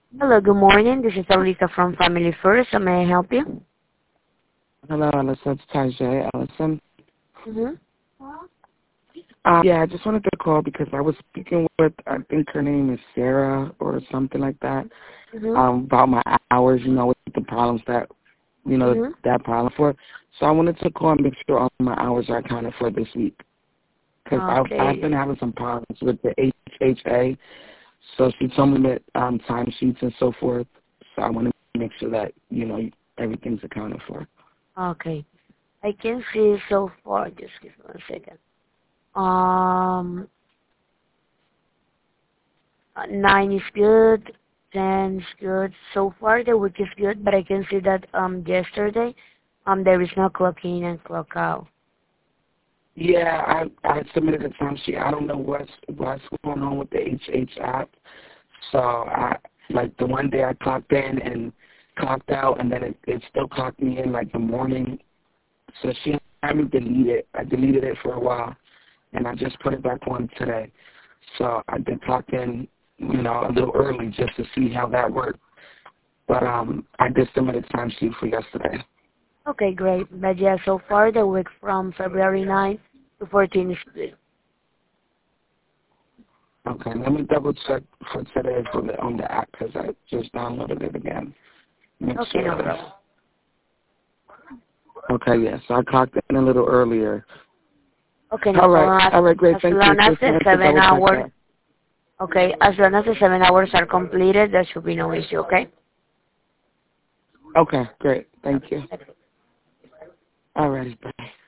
Hello, good morning. This is Alisa from Family First. How may I help you? Hello, Alyssa. It's Tajay Ellison. Mm-hmm. Yeah, I just wanted to call because I was speaking with, I think her name is Sarah or something like that, Mm-hmm. about my hours, with the problems that, Mm-hmm. that problem for. So I wanted to call and make sure all my hours are accounted for this week. Because I've been Okay. having some problems with the HHA. So she told me that timesheets and so forth. So I want to make sure that, everything's accounted for. Okay. I can see so far. Just give me 1 second. Um, 9 is good. 10 is good. So far the week is good, but I can see that yesterday there is no clock in and clock out. Yeah, I submitted a timesheet. I don't know what's going on with the HH app. So like the one day I clocked in and clocked out, and then it still clocked me in like the morning. So she had me delete it. I deleted it for a while, and I just put it back on today. So I did clock in, a little early just to see how that worked. But I did submit a timesheet for yesterday. Okay, great. But yeah, so far the week from February 9 to 14 is good. Okay, let me double check for today on the app because I just downloaded it again. Make Okay, no sure. problem. Okay, yes, I clocked in a little earlier. Okay, no All right, problem. great. As Thank you. long as Just the wanted to seven double check hours, that. okay, as long as the 7 hours are completed, there should be no issue, okay? Okay, great. Thank you. Okay. All righty, bye.